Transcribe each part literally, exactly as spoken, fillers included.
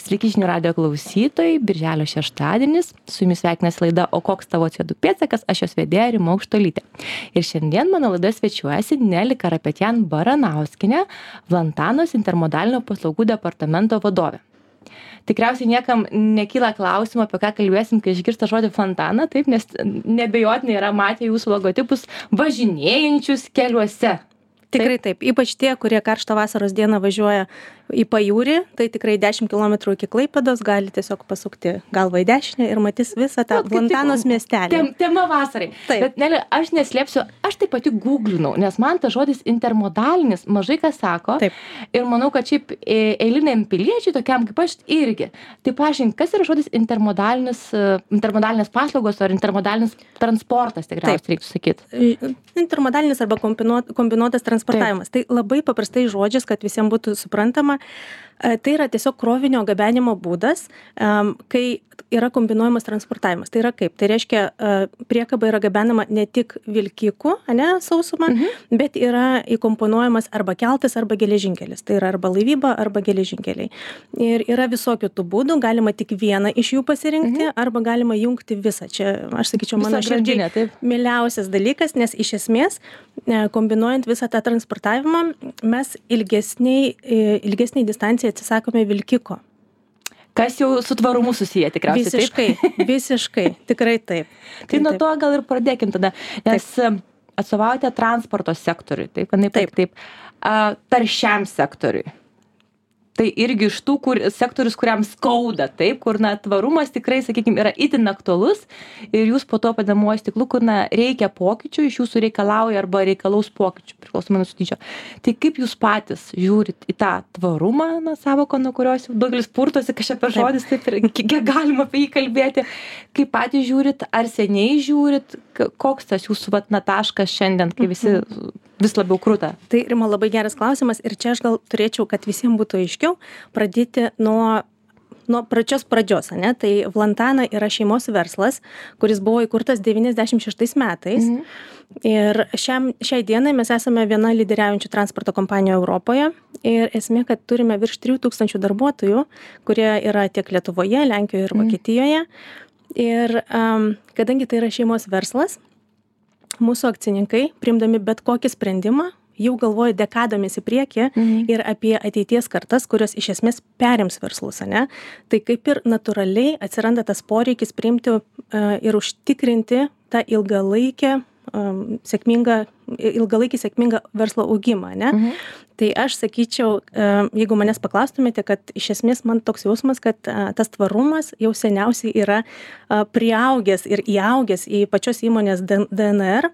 Sveiki žinių radijo klausytojai, birželio šeštadienis, su jumis sveikinasi laida O koks tavo C O du pėdsakas, aš jos vedėja Rima Aukštuolytė. Ir šiandien mano laidoje svečiuojasi Neli Karapetjan Baranauskienė, Vlantanos intermodalinio paslaugų departamento vadovė. Tikriausiai niekam nekyla klausimo, apie ką kalbėsim, kai išgirsta žodį Vlantaną, taip, nes nebejotinai yra matę jūsų logotipus važinėjančius keliuose. Tikrai taip, ypač tie, kurie karštą vasaros dieną važiuoja į pajūrį, tai tikrai dešimt kilometrų iki Klaipėdos gali tiesiog pasukti galvą į dešinę ir matys visą tą Vlantanos miestelį. Tem, tema vasarai. Taip. Bet Neli, aš neslėpsiu, aš taip pati googlinau, nes man tas žodis intermodalinis mažai kas sako. Taip. Ir manau, kad šiaip eiliniam piliečiui, tokiam kaip aš irgi. Tai paaiškink, kas yra žodis intermodalinis, intermodalinės paslaugos ar intermodalinis transportas, tikriausiai reiktų sakyti. Intermodalinis arba kombinuotas transportavimas. Taip. Tai labai paprastai žodžiais, kad visiems būtų suprantama. Tai yra tiesiog krovinio gabenimo būdas, kai yra kombinuojamas transportavimas. Tai yra kaip? Tai reiškia, priekaba yra gabenama ne tik vilkikų, ne, sausuma, mhm. bet yra įkomponuojamas arba keltas, arba geležinkelis. Tai yra arba laivyba, arba geležinkeliai. Ir yra visokių tų būdų, galima tik vieną iš jų pasirinkti, mhm. arba galima jungti visą. Čia, aš sakyčiau, mano širdžiai mieliausias dalykas, nes iš esmės, kombinuojant visą tą transportavimą, mes ilgesniai, ilgesniai distanciją atsisakome vilkiko. Kas jau su tvarumu susiję tikriausiai. Visiškai, taip? visiškai, tikrai taip. Tai nuo to gal ir pradėkim tada, nes taip. Atstovaujate transporto sektoriui, taip, taip, taip, taip. A, taršiam sektoriui. Tai irgi iš tų kur, sektorius, kuriam skauda, taip, kur na, tvarumas tikrai, sakykime, yra itin aktualus ir jūs po to pademuoju stiklu, kur na, reikia pokyčių, iš jūsų reikalauja arba reikalaus pokyčių, priklausomai nuo sudydžio. Tai kaip jūs patys žiūrit į tą tvarumą, na, savoką, nuo kurios jau daugelis purtosi, kažkaip per žodis, taip, ir kiek galima apie jį kalbėti, kaip patys žiūrit, ar seniai žiūrit, koks tas jūsų vat, na, taškas šiandien, kai visi vis labiau kruta? Tai, Rima, labai geras klausimas ir čia aš gal turėčiau, kad visiems būtų aiškiau, pradėti nuo, nuo pačios pradžios, ne? Tai Vlantana yra šeimos verslas, kuris buvo įkurtas devyniasdešimt šeštais metais. Mhm. Ir šiam, šiai dienai mes esame viena lyderiaujančių transporto kompanijų Europoje. Ir esmė, kad turime virš trijų tūkstančių darbuotojų, kurie yra tiek Lietuvoje, Lenkijoje ir mhm. Vokietijoje. Ir um, kadangi tai yra šeimos verslas, mūsų akcininkai, priimdami bet kokį sprendimą, jau galvoja dekadomis į priekį mhm. ir apie ateities kartas, kurios iš esmės perims verslus, ne? Tai kaip ir natūraliai atsiranda tas poreikis priimti uh, ir užtikrinti tą ilgalaikę, um, sėkmingą, ilgalaikį sėkmingą verslo augimą, ne? Mhm. Tai aš sakyčiau, uh, jeigu manęs paklaustumėte, kad iš esmės man toks jausmas, kad uh, tas tvarumas jau seniausiai yra uh, priaugęs ir įaugęs į pačios įmonės D N R,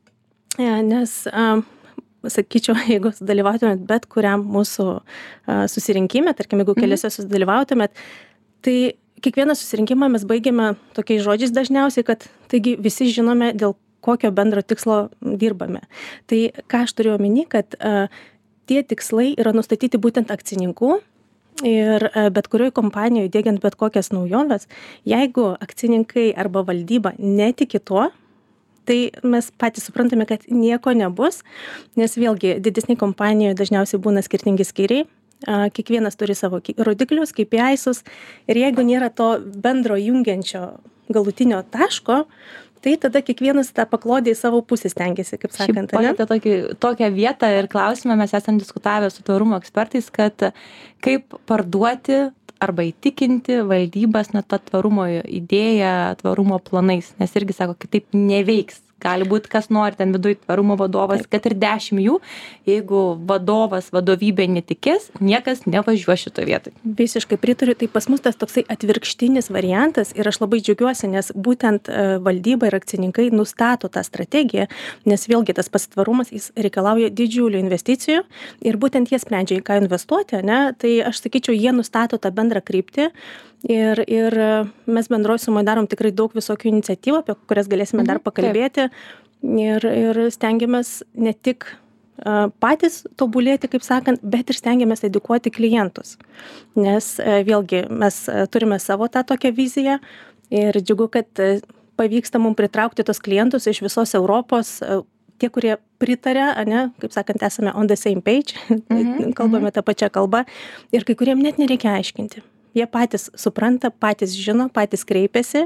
uh, nes uh, sakyčiau, jeigu dalyvautumėt bet kuriam mūsų uh, susirinkime, tarkim, jeigu keliose sudalyvautumėt, tai kiekvieną susirinkimą mes baigiame tokiais žodžiais dažniausiai, kad taigi visi žinome, dėl kokio bendro tikslo dirbame. Tai ką aš turiu omeny, kad uh, tie tikslai yra nustatyti būtent akcininkų ir uh, bet kurioje kompanijoje diegiant bet kokias naujoves, jeigu akcininkai arba valdyba netiki tuo, tai mes patys suprantame, kad nieko nebus, nes vėlgi didesnė kompanijoje dažniausiai būna skirtingi skyriai, kiekvienas turi savo rodiklius, K P I-sus ir jeigu nėra to bendro jungiančio galutinio taško, tai tada kiekvienas tą paklodę į savo pusę stengiasi, kaip sakant. Šiaip palietė tokį, tokią vietą ir klausimą mes esam diskutavę su tvarumo ekspertais, kad kaip parduoti arba įtikinti valdybas na tą tvarumo idėją, tvarumo planais, nes irgi sako, kitaip neveiks. Gali būti, kas nori ten viduj tvarumo vadovas, taip. Kad ir dešimt jų, jeigu vadovas, vadovybė netikės, niekas nevažiuos šito vietoj. Visiškai pritariu, tai pas mus tas toksai atvirkštinis variantas ir aš labai džiaugiuosi, nes būtent valdyba ir akcininkai nustato tą strategiją, nes vėlgi tas pats tvarumas jis reikalauja didžiulių investicijų ir būtent jie sprendžia, į ką investuoti, ne? Tai aš sakyčiau, jie nustato tą bendrą kryptį. Ir, ir mes bendroj sumoj darom tikrai daug visokių iniciatyvų, apie kurias galėsime dar pakalbėti. Ir, ir stengiamės ne tik uh, patys tobulėti, kaip sakant, bet ir stengiamės edukuoti klientus. Nes uh, vėlgi mes uh, turime savo tą tokią viziją ir džiugu, kad uh, pavyksta mums pritraukti tos klientus iš visos Europos, uh, tie, kurie pritarė, ne, kaip sakant, esame on the same page, mm-hmm, kalbame mm-hmm. tą pačią kalbą ir kai kuriem net nereikia aiškinti. jie patys supranta, patys žino, patys kreipiasi.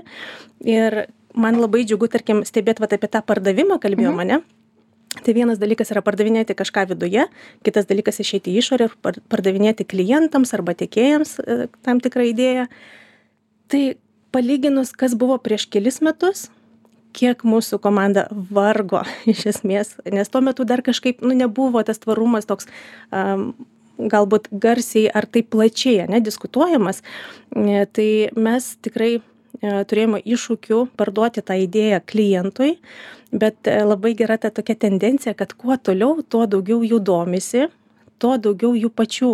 Ir man labai džiugu, tarkim, stebėti vat, apie tą pardavimą kalbėjo mane. Tai vienas dalykas yra pardavinėti kažką viduje, kitas dalykas išeiti į išorę ir pardavinėti klientams arba tiekėjams tam tikrą idėją. Tai palyginus, kas buvo prieš kelis metus, kiek mūsų komanda vargo iš esmės, nes tuo metu dar kažkaip nu, nebuvo tas tvarumas toks um, galbūt garsiai ar taip plačiai ne, diskutuojamas, tai mes tikrai e, turėjome iššūkių parduoti tą idėją klientui, bet e, labai gera ta tokia tendencija, kad kuo toliau, tuo daugiau jų domisi, tuo daugiau jų pačių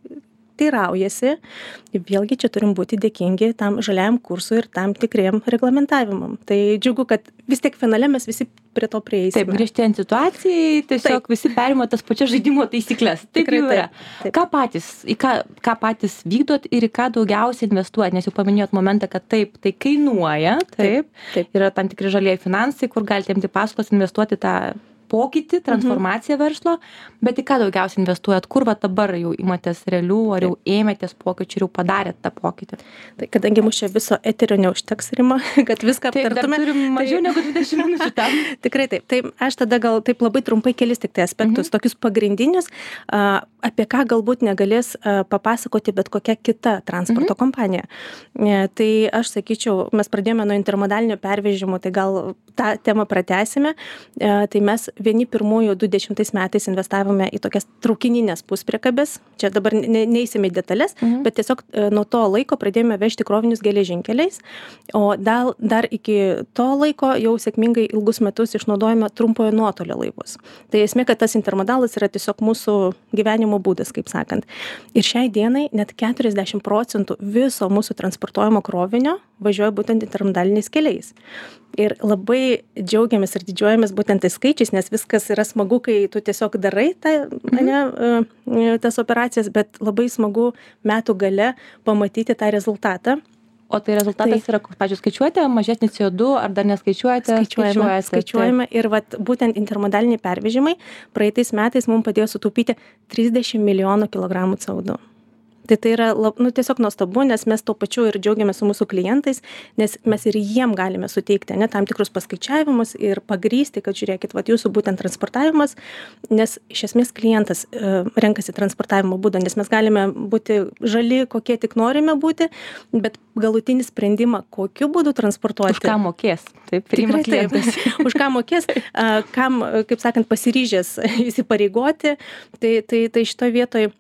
teiraujasi. Vėlgi čia turim būti dėkingi tam žaliajam kursui ir tam tikriem reglamentavimam. Tai džiugu, kad vis tiek finale mes visi prie to prieisime. Taip, grįžtėjant situacijai, tiesiog taip. Visi perima tas pačias žaidimo taisyklės. Taip jau yra. Taip, taip. Ką patys, į ką, ką patys vykdot ir į ką daugiausiai investuojat? Nes jau paminėjot momentą, kad taip, tai kainuoja, taip, taip. taip. Yra tam tikri žalieji finansai, kur galite imti paskolas, investuoti tą pokytį, transformaciją mhm. verslo, bet į ką daugiausiai investuojat, kur va dabar jau imatės realių, ar jau ėmėtės pokyčių ir jau padarėt tą pokytį? Tai kadangi mūsų viso eterio neužteks, Rima, kad viską aptartume. Taip, dar turim mažiau tai... negu dvidešimt minučių tam. Tikrai taip. Tai aš tada gal taip labai trumpai kelis tik tai aspektus, mhm. tokius pagrindinius, apie ką galbūt negalės papasakoti bet kokia kita transporto mhm. kompanija. Tai aš sakyčiau, mes pradėjome nuo intermodalinio pervežimo, tai gal tą temą pratęsime. Tai mes vieni pirmųjų du dešimtais metais investavome į tokias traukininės puspriekabės. Čia dabar ne, neįsime į detalės, mhm. bet tiesiog nuo to laiko pradėjome vežti krovinius geležinkeliais, o dar, dar iki to laiko jau sėkmingai ilgus metus išnaudojame trumpojo nuotolio laivus. Tai esmė, kad tas intermodalas yra tiesiog mūsų gyvenimo būdas, kaip sakant. Ir šiai dienai net keturiasdešimt procentų viso mūsų transportuojamo krovinio važiuoja būtent intermodaliniais keliais. Ir labai džiaugiamės ir didžiuojamės būtent tais skaičiais, nes viskas yra smagu, kai tu tiesiog darai tą, mhm. ne, tas operacijas, bet labai smagu metų gale pamatyti tą rezultatą. O tai rezultatas tai, yra, pavyzdžiui, skaičiuojate mažesnį C O du ar dar neskaičiuojate? Skaičiuojame, skaičiuojate, skaičiuojame tai. Ir vat, būtent intermodaliniai pervežimai praeitais metais mums padėjo sutaupyti trisdešimt milijonų kilogramų C O du. Tai tai yra nu, tiesiog nuostabu, nes mes to pačiu ir džiaugiamės su mūsų klientais, nes mes ir jiem galime suteikti ne, tam tikrus paskaičiavimus ir pagrysti, kad žiūrėkit, vat, jūsų būtent transportavimas, nes iš esmės klientas e, renkasi transportavimo būdą, nes mes galime būti žali, kokie tik norime būti, bet galutinį sprendimą, kokiu būdu transportuoti. Už ką mokės, taip, priima klientas. Už ką mokės, kam, kaip sakant, pasiryžęs įsipareigoti, tai, tai, tai šitoje vietoje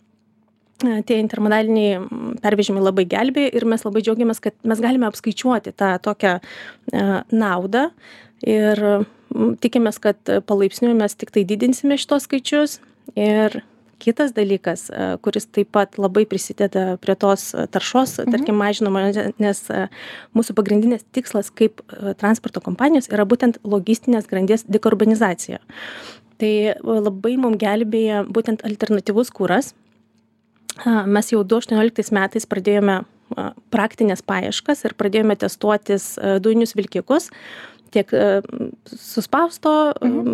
tie intermodaliniai pervežimai labai gelbėja ir mes labai džiaugiamės, kad mes galime apskaičiuoti tą tokią e, naudą ir tikimės, kad palaipsniui mes tik tai didinsime šitos skaičius. Ir kitas dalykas, e, kuris taip pat labai prisideda prie tos taršos, mhm. tarkim, mažinimo, nes e, mūsų pagrindinės tikslas kaip e, transporto kompanijos yra būtent logistinės grandies dekarbonizacija. Tai labai mums gelbėja būtent alternatyvus kuras. Mes jau du tūkstančiai aštuonioliktais metais pradėjome praktinės paieškas ir pradėjome testuotis dujinius vilkikus, tiek suspausto mhm.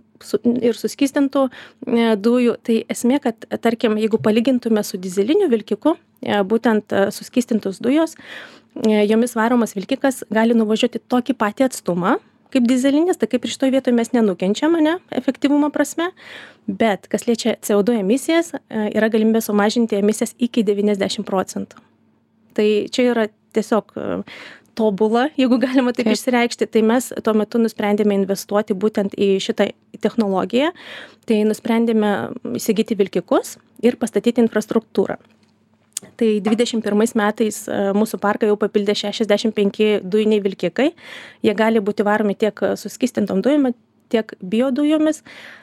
ir suskystintų dujų. Tai esmė, kad, tarkim, jeigu palygintume su dizeliniu vilkiku, būtent suskystintos dujos, jomis varomas vilkikas gali nuvažiuoti tokį patį atstumą kaip dizelinis, tai kaip ir šitoj vietoje mes nenukenčiame, ne, efektyvumo prasme, bet kas liečia C O du emisijas, yra galimybė sumažinti emisijas iki devyniasdešimt procentų. Tai čia yra tiesiog tobula, jeigu galima taip, taip išsireikšti, tai mes tuo metu nusprendėme investuoti būtent į šitą technologiją, tai nusprendėme įsigyti vilkikus ir pastatyti infrastruktūrą. Tai dvidešimt pirmais metais mūsų parką jau papildė šešiasdešimt penki dujiniai vilkikai. Jie gali būti varomi tiek suskystintom dujom, tiek biodujomis.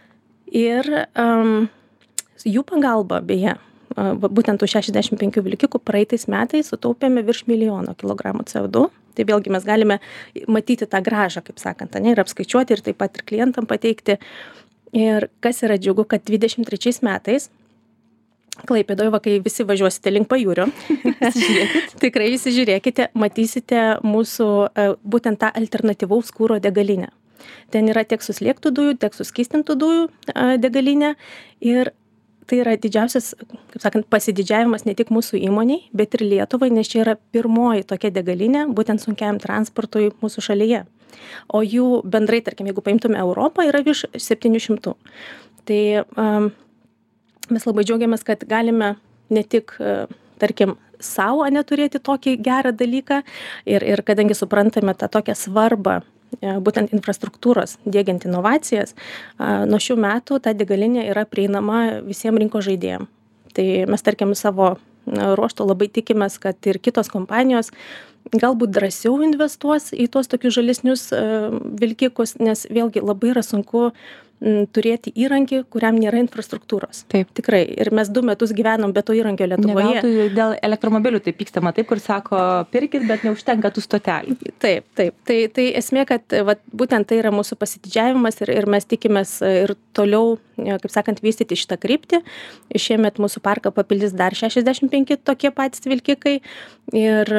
Ir um, jų pagalba, beje, būtent tų šešiasdešimt penkių vilkikų praeitais metais sutaupėme virš milijono kilogramų C O du. Tai vėlgi mes galime matyti tą grąžą, kaip sakant, ne, ir apskaičiuoti ir taip pat ir klientam pateikti. Ir kas yra džiugu, kad dvidešimt trečiais metais Klaipėdoje, va, kai visi važiuosite link pajūrio, tikrai visi žiūrėkite, matysite mūsų būtent tą alternatyvaus kuro degalinę. Ten yra tiek suslėgtų dujų, tiek suskystintų dujų degalinė ir tai yra didžiausias, kaip sakant, pasididžiavimas ne tik mūsų įmoniai, bet ir Lietuvai, nes čia yra pirmoji tokia degalinė, būtent sunkiam transportui mūsų šalyje. O jų bendrai, tarkim, jeigu paimtume Europą, yra virš septynių šimtų. Tai um, mes labai džiaugiamės, kad galime ne tik, uh, tarkim, savo neturėti tokį gerą dalyką ir, ir kadangi suprantame tą tokią svarbą būtent infrastruktūros diegiant inovacijas, nuo šių metų ta degalinė yra prieinama visiems rinkos žaidėjams. Tai mes, tarkim, savo ruoštų labai tikimės, kad ir kitos kompanijos galbūt drąsiau investuos į tuos tokius žalesnius vilkikus, nes vėlgi labai yra sunku turėti įrankį, kuriam nėra infrastruktūros. Taip. Tikrai. Ir mes du metus gyvenom be to įrankio Lietuvoje. Ne veltui dėl elektromobilių taip pykstama, taip, kur sako, pirkit, bet neužtenka tų stotelių. Taip, taip. Tai, tai esmė, kad vat, būtent tai yra mūsų pasididžiavimas ir, ir mes tikimės ir toliau, kaip sakant, vystyti šitą kryptį. Šiemet mūsų parką papildys dar šešiasdešimt penki tokie patys vilkikai. Ir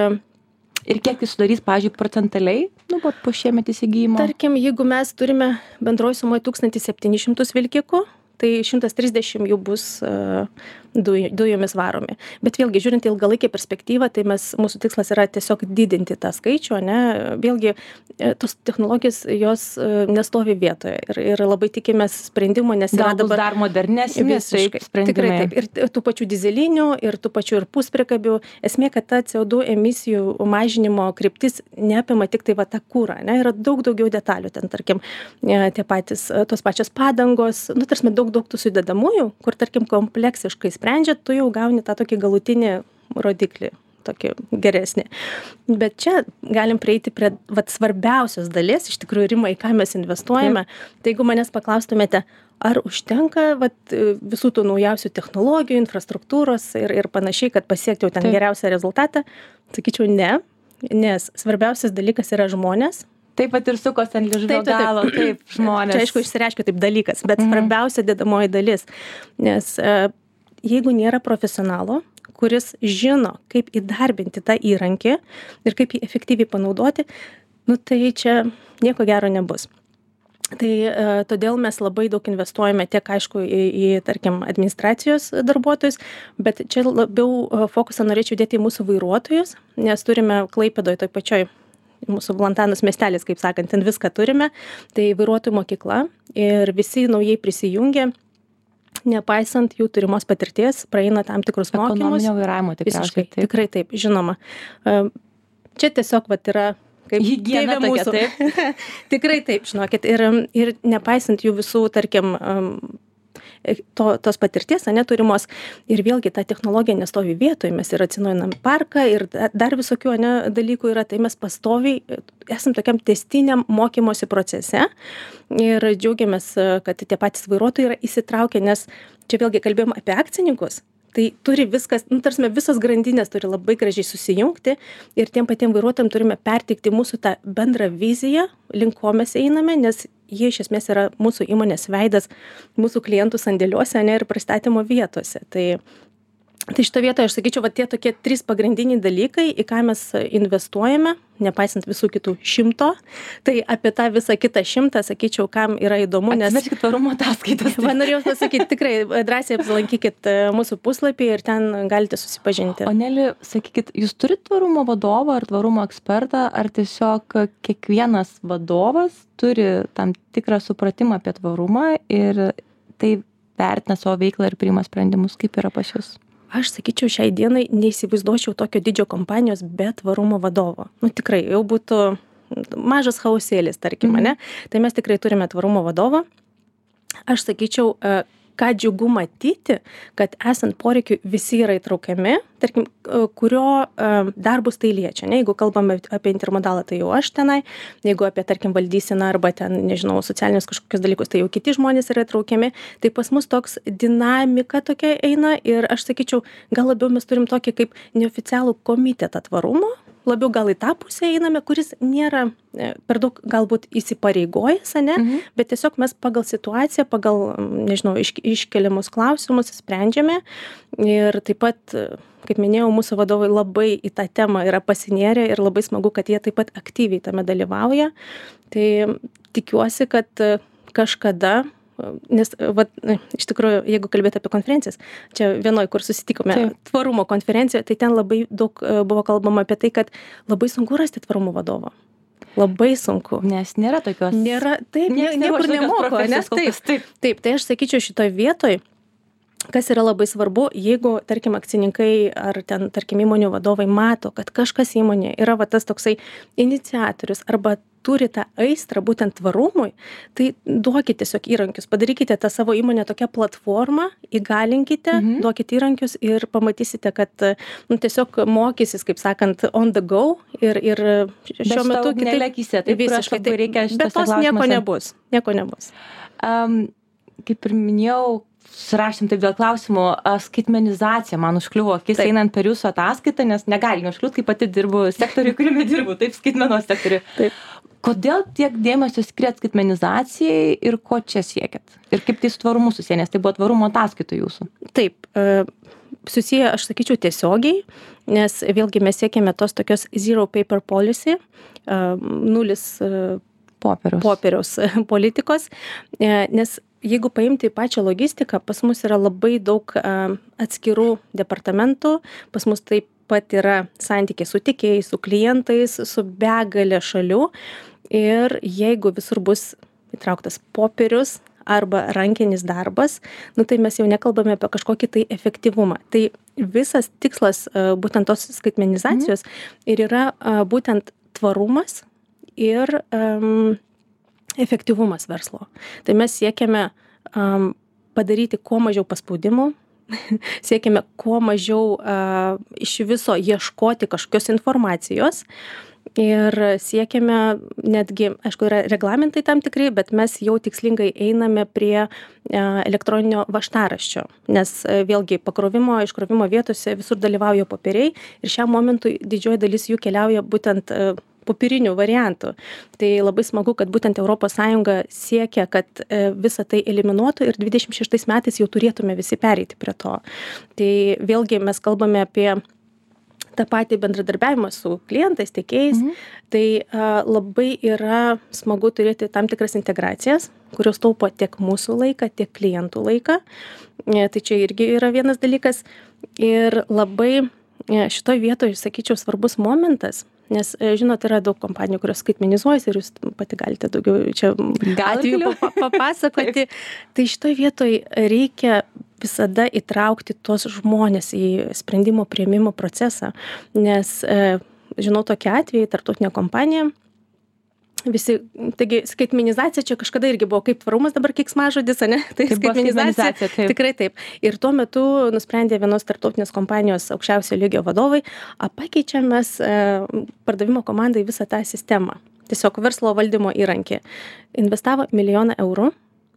Ir kiek tai sudarys, pavyzdžiui, procentaliai, nu, po šiemet įsigijimo? Tarkim, jeigu mes turime bendroji sumoje tūkstantį septynis šimtus vilkikų, tai šimtas trisdešimt jų bus uh, duj, dujomis varomi. Bet vėlgi, žiūrint ilgalaikę perspektyvą, tai mes, mūsų tikslas yra tiesiog didinti tą skaičių, ne? Vėlgi, tos technologijos, jos uh, nestovi vietoje ir, ir labai tikimės sprendimo, nes Gal yra dabar dar modernesnis taip, sprendimai. Tikrai taip. Ir tų pačių dizelinių, ir tų pačių ir puspriekabių. Esmė, kad ta C O du emisijų mažinimo kryptis neapima tik tai va tą kūrą, ne? Yra daug daugiau detalių ten, tarkim, tie patys, tos pačios padangos, nu, tarsi daug daug tų sudedamųjų, kur, tarkim, kompleksiškai sprendžia, tu jau gauni tą tokį galutinį rodiklį, tokį geresnį. Bet čia galim prieiti prie vat, svarbiausios dalies, iš tikrųjų, Rima, į ką mes investuojame. Taip. Tai jeigu manęs paklaustumėte, ar užtenka vat, visų tų naujausių technologijų, infrastruktūros ir, ir panašiai, kad pasiekti jau ten Taip. Geriausią rezultatą, sakyčiau, ne, nes svarbiausias dalykas yra žmonės. Taip pat ir sukos ant liežuvio galo, taip, žmonės. Čia aišku išsireiškia taip dalykas, bet mm-hmm. svarbiausia dedamoji dalis, nes e, jeigu nėra profesionalo, kuris žino, kaip įdarbinti tą įrankį ir kaip jį efektyviai panaudoti, nu tai čia nieko gero nebus. Tai e, todėl mes labai daug investuojame tiek, aišku, į, į, tarkim, administracijos darbuotojus, bet čia labiau fokusą norėčiau dėti į mūsų vairuotojus, nes turime Klaipėdoje toj pačioj mūsų Vlantanos miestelis, kaip sakant, ten viską turime, tai vairuotojų mokykla ir visi naujai prisijungia, nepaisant jų turimos patirties, praeina tam tikrus mokymus. Ekonominio vairavimo tikriausiai. Taip. Tikrai taip, žinoma. Čia tiesiog vat yra kaip higiena tokia, taip. Tikrai taip, žinokit, ir, ir nepaisant jų visų, tarkim, To, tos patirties, ane, turimos ir vėlgi ta technologija nestovi vietoje, mes ir atsinaujinam parką ir dar visokių, ane, dalykų yra, tai mes pastoviai esam tokiam testiniam mokymosi procese ir džiaugiamės, kad tie patys vairuotojai yra įsitraukę, nes čia vėlgi kalbėjom apie akcininkus. Tai turi viskas, nu, tarsi visos grandinės turi labai gražiai susijungti ir tiem patiem vairuotojam turime perteikti mūsų tą bendrą viziją, link ko mes einame, nes jie iš esmės yra mūsų įmonės veidas, mūsų klientų sandėliuose, ne, ir pristatymo vietose. Tai, tai šito vietoje aš sakyčiau, va tie tokie trys pagrindiniai dalykai, į ką mes investuojame, nepaisant visų kitų šimto. Tai apie tą visą kitą šimtą, sakyčiau, kam yra įdomu, nes... Atsiverskit tvarumo ataskaitas. Man norėjau pasakyti, tikrai drąsiai apsilankykit mūsų puslapį ir ten galite susipažinti. O Neli, sakykit, jūs turite tvarumo vadovą ar tvarumo ekspertą, ar tiesiog kiekvienas vadovas turi tam tikrą supratimą apie tvarumą ir tai vertina savo veiklą ir priima sprendimus, kaip yra pas jūs? Aš sakyčiau, šiai dienai neįsivaizduočiau tokio didžio kompanijos be tvarumo vadovo. Nu tikrai, jau būtų mažas chaosėlis, tarkim, ne? Tai mes tikrai turime tvarumo vadovą. Aš sakyčiau, ką džiugu matyti, kad esant poreikiu visi yra įtraukiami, tarkim, kurio darbus tai liečia. Ne? Jeigu kalbame apie intermodalą, tai jau aš tenai, jeigu apie, tarkim, valdyseną arba ten, nežinau, socialinius kažkokius dalykus, tai jau kiti žmonės yra įtraukiami. Tai pas mus toks dinamika tokia eina ir aš sakyčiau, gal labiau mes turim tokį kaip neoficialų komitetą tvarumo, labiau gal į tą pusę einame, kuris nėra per daug galbūt įsipareigojęs, ne, mhm. bet tiesiog mes pagal situaciją, pagal, nežinau, iš, iškeliamus klausimus sprendžiame ir taip pat, kaip minėjau, mūsų vadovai labai į tą temą yra pasinėrę ir labai smagu, kad jie taip pat aktyviai tame dalyvauja. Tai tikiuosi, kad kažkada nes, va, iš tikrųjų, jeigu kalbėti apie konferencijas, čia vienoj, kur susitikome, Taip. tvarumo konferencijoje, tai ten labai daug buvo kalbama apie tai, kad labai sunku rasti tvarumo vadovą. Labai sunku. Nes nėra tokios. Nėra, taip, niekur nemoko, nes taip, taip, taip, tai aš sakyčiau šitoj vietoj, kas yra labai svarbu, jeigu, tarkim, akcininkai ar ten, tarkim, įmonių vadovai mato, kad kažkas įmonė yra va tas toksai iniciatorius arba turi tą aistrą būtent tvarumui, tai duokite tiesiog įrankius, padarykite tą savo įmonę tokią platformą, įgalinkite, mhm. duokite įrankius ir pamatysite, kad nu, tiesiog mokysis, kaip sakant, on the go ir, ir šiuo metu kitaip nelekysė, taip visiškai taip, reikia bet tos nieko nebus, nieko nebus. Um, kaip ir minėjau, surašėm taip dėl klausimų, skaitmenizacija man užkliuvo akis taip. Einant per jūsų ataskaitą, nes negali neužkliūt, kai pati dirbu sektoriui, kuriame dirbu, taip skaitmenos sektoriui. Taip. Kodėl tiek dėmesio skiriat skaitmenizacijai ir ko čia siekėt? Ir kaip tai su tvarumu susiję, nes tai buvo tvarumo ataskaita jūsų? Taip, susiję, aš sakyčiau, tiesiogiai, nes vėlgi mes siekėme tos tokios zero paper policy, nulis popieriaus, popieriaus politikos, nes jeigu paimti pačią logistiką, pas mus yra labai daug atskirų departamentų, pas mus taip pat yra santykiai su tiekėjais, su klientais, su begalė šalių ir jeigu visur bus įtrauktas popierius arba rankinis darbas, nu tai mes jau nekalbame apie kažkokį tai efektyvumą. Tai visas tikslas būtent tos skaitmenizacijos mm. ir yra būtent tvarumas ir um, efektyvumas verslo. Tai mes siekiame um, padaryti kuo mažiau paspaudimų, siekiame kuo mažiau uh, iš viso ieškoti kažkokios informacijos ir siekiame netgi, aišku, yra reglamentai tam tikrai, bet mes jau tikslingai einame prie uh, elektroninio vaštaraščio, nes uh, vėlgi pakrovimo, iškrovimo vietose visur dalyvauja popieriai ir šiam momentui didžioji dalis jų keliauja būtent uh, popierinių variantų. Tai labai smagu, kad būtent Europos Sąjunga siekia, kad visą tai eliminuotų ir dvidešimt šeštais metais jau turėtume visi pereiti prie to. Tai vėlgi mes kalbame apie tą patį bendradarbiavimą su klientais, tiekėjais. Mhm. Tai a, labai yra smagu turėti tam tikras integracijas, kurios taupo tiek mūsų laiką, tiek klientų laiką. E, tai čia irgi yra vienas dalykas. Ir labai e, šitoj vietoje, sakyčiau, svarbus momentas, nes, žinot, yra daug kompanijų, kurios skaitmenizuojasi ir jūs pati galite daugiau čia atveju papasakoti. Tai šitoj vietoj reikia visada įtraukti tuos žmonės į sprendimo priėmimo procesą, nes žinau tokį atvejį, tarptautinė kompanija, visi, taigi skaitmenizacija čia kažkada irgi buvo kaip tvarumas, dabar keiksmažodis, ane? Tai skaitmenizacija, taip. Tikrai taip. Ir tuo metu nusprendė vienos tarptautinės kompanijos aukščiausio lygio vadovai, pakeičiam mes e, pardavimo komandai visą tą sistemą. Tiesiog verslo valdymo įrankį. Investavo milijoną eurų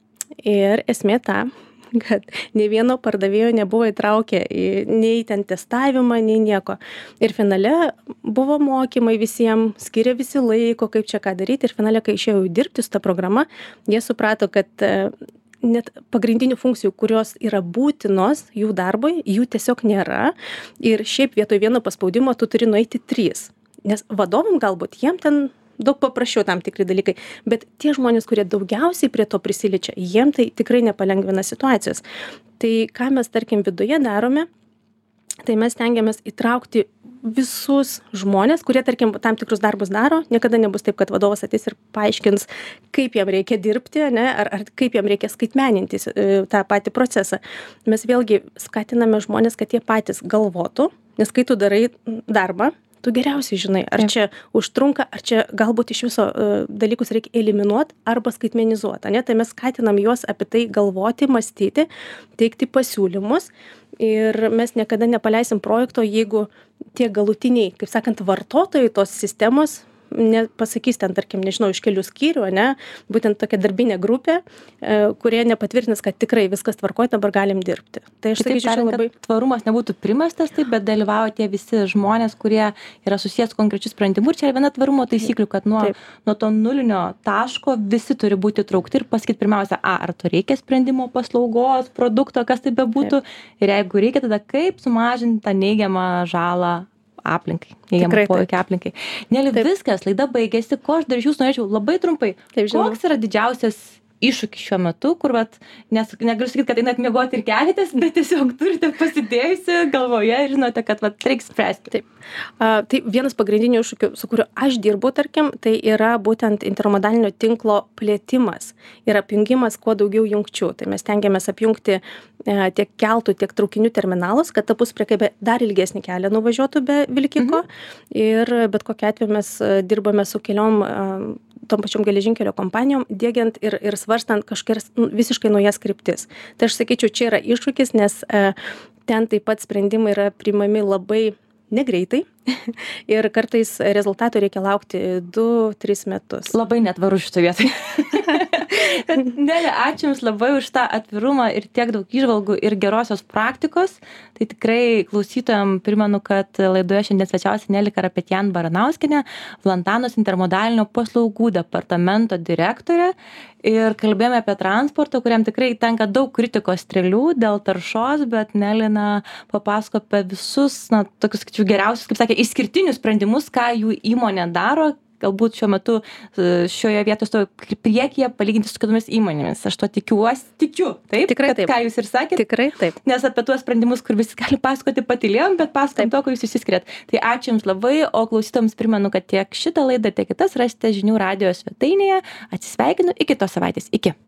ir esmė ta, kad nei vieno pardavėjo nebuvo įtraukę į, nei ten testavimą, nei nieko. Ir finale buvo mokymai visiems, skiria visi laiko, kaip čia ką daryti. Ir finale, kai išėjau dirbti su ta programa, jie suprato, kad net pagrindinių funkcijų, kurios yra būtinos jų darbui, jų tiesiog nėra. Ir šiaip vietoj vieno paspaudimo tu turi nueiti trys. Nes vadovam galbūt jiem ten daug paprasčiau tam tikri dalykai, bet tie žmonės, kurie daugiausiai prie to prisiliečia, jiem tai tikrai nepalengvina situacijos. Tai ką mes, tarkim, viduje darome, tai mes stengiamės įtraukti visus žmonės, kurie, tarkim, tam tikrus darbus daro. Niekada nebus taip, kad vadovas ateis ir paaiškins, kaip jam reikia dirbti, ne, ar, ar kaip jam reikia skaitmeninti tą patį procesą. Mes vėlgi skatiname žmonės, kad jie patys galvotų, nes kai tu darai darbą, tu geriausiai žinai, ar čia užtrunka, ar čia galbūt iš viso uh, dalykus reikia eliminuoti arba skaitmenizuoti. Ne? Tai mes skatinam juos apie tai galvoti, mąstyti, teikti pasiūlymus ir mes niekada nepaleisim projekto, jeigu tie galutiniai, kaip sakant, vartotojai tos sistemos nepasakys ten, tarkim, nežinau, iš kelių skyrių, ne, būtent tokia darbinė grupė, e, kurie nepatvirtins, kad tikrai viskas tvarkoja, dabar galim dirbti. Tai aš sakyčiau, labai... Tvarumas nebūtų primestas, taip, bet dalyvauja tie visi žmonės, kurie yra susijęs su konkrečiu sprendimu. Ir čia yra viena tvarumo taisyklių, kad nuo, nuo to nulinio taško visi turi būti traukti ir pasakyti pirmiausia, a, ar to reikia sprendimo, paslaugos, produkto, kas tai bebūtų. Taip. Ir jeigu reikia, tada kaip sumažinti tą neigiamą žalą aplinkai, neigiamą poveikį aplinkai. Neli, viskas, laida baigėsi, ko aš dar iš jūsų norėčiau labai trumpai. Taip, koks yra didžiausias iššūkį šiuo metu, kur, vat, nes negaliu sakyti, kad einat miegoti ir keliatės, bet tiesiog turite pasidėjusi galvoje ir žinote, kad vat, reiks spręsti. Taip. Uh, tai vienas pagrindinių iššūkių, su kuriuo aš dirbu, tarkim, tai yra būtent intermodalinio tinklo plėtimas ir apjungimas kuo daugiau jungčių. Tai mes tengiamės apjungti uh, tiek keltų, tiek traukinių terminalus, kad ta puspriekabė dar ilgesnį kelią nuvažiuotų be vilkiko. Mhm. Ir bet kokiu atveju mes uh, dirbame su keliom uh, tom pačiom geležinkelio kompanijom, diegiant ir, ir svarstant kažkokias nu, visiškai naujas kryptis. Tai aš sakyčiau, čia yra iššūkis, nes e, ten taip pat sprendimai yra priimami labai negreitai ir kartais rezultatų reikia laukti du tris metus. Labai netvaru šitoje vietoje. Nelė, ačiū Jums labai už tą atvirumą ir tiek daug įžvalgų ir gerosios praktikos. Tai tikrai klausytojams primenu, kad laidoje šiandien svečiavosi Nelė Karapetjan Baranauskienė, Vlantanos intermodalinio paslaugų departamento direktorė. Ir kalbėjome apie transportą, kuriam tikrai tenka daug kritikos strėlių dėl taršos, bet Nelė na, papasako apie visus, na, tokius, sakyčiau, geriausius, kaip sakė, išskirtinius sprendimus, ką jų įmonė daro. Galbūt šiuo metu šioje vietoje stovi priekyje palyginti su kitomis įmonėmis. Aš to tikiuosi, tikiu. Taip, tikrai kad, taip. Ką Jūs ir sakėte. Tikrai taip. Nes apie tuos sprendimus, kur visi gali pasakoti, patylėjom, bet pasakom to, ko Jūs išsiskiriat. Tai ačiū Jums labai, o klausytojams primenu, kad tiek šitą laidą, tiek kitas rasite žinių radijo svetainėje. Atsisveikinu iki tos savaitės. Iki.